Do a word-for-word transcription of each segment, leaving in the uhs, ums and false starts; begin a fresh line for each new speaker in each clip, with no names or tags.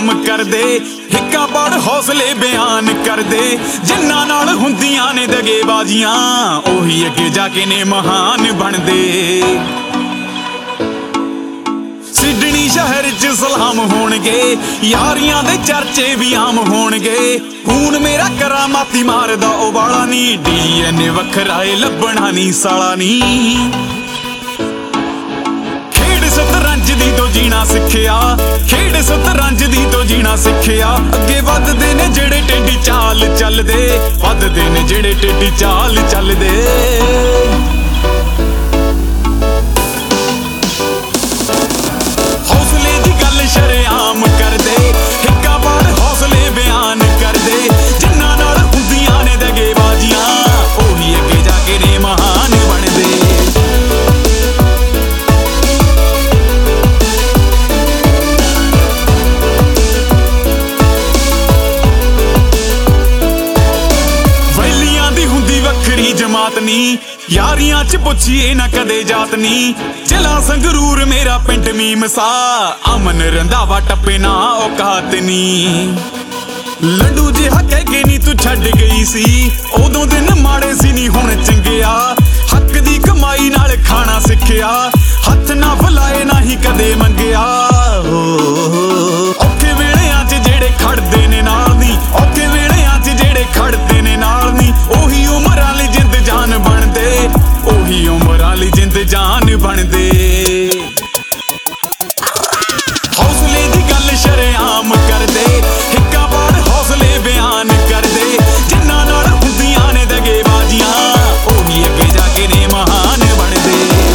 आम कर दे हिक्का पढ़ हौसले बयान कर दे जिन्ना नाल हुंदियां ने दगेबाजियां ओही अगे जाके ने महान बनदे। सिडनी शहर च सलाम होणगे यारियां दे चर्चे भी आम होणगे खून मेरा करामाती मारदा ओ वाला नी डीएनए वखरा ए लभना नी साला नी। शतरंज दी तो जीना सिखिया खेड शतरंज दी तो जीना सिखिया अगे वधदे ने जेड़े टेढ़ी चाल चलदे वधदे ने जेड़े टेढ़ी चाल चलदे। हौसले दी गल शरेआम कर दे हिक्का पाड़ हौसले बयान कर दे जिन्ना नाल हुंदियां ने दगेबाजियां ओही अगे जाके ने महान बनदे। जमात नी यारियां च पुछिए ना कदे जात नी जिला संगरूर मेरा पिंड मीमसा अमन रंधावा टप्पे ना औकात नी। लड्डू जिहा कह के नी तू छड्ड गई सी उदों दिन माड़े सी नी हुण चंगिया हक दी कमाई नाल खाना सिखिया हथ ना फलाए ना ही कदे मंगिया। औखे वेलियां च जेड़े खड़दे ने नाल नी औखे वेलियां च जेड़े खड़दे ने नाल नी ओही उमर वाली जिंद जान बनदे ओही उमर वाली जिंद जान बनदे। हौसले दी गल शरेआम कर दे हिक्का पाड़ हौसले बयान कर दे जिन्ना नाल हुंदियां ने दगेबाजियां ओही अगे जाके ने महान बनदे।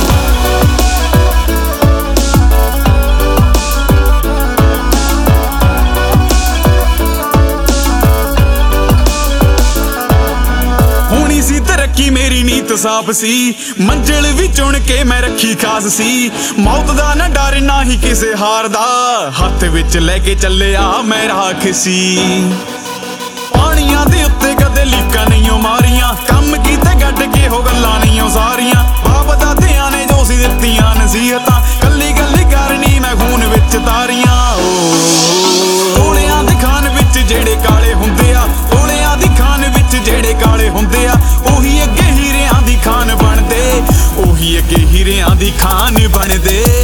होनी सी तरक्की मेरी नीत साफ सी मंजिल भी चुन के मैं रखी खास सी मौत दा ना डर ना ही किसे हार दा हथ विच लेके चलिया मैं राख सी। पानियां दे उत्ते कदे लीकां नहीं मारियां कम कीते गड्ड के हो गल्लां नहीं सारियां बाप दादियां ने जो सी दित्तियां नसीहतां कल्ली कल्ली करनी मैं खून विच तारियां। कोलियां दी खान विच जेड़े काले हुंदे आ कोलियां दी खान विच जेड़े काले हुंदे आ ओही अगे हीरियां दी खान बनदे ओही अगे हीरियां दी खान बनदे।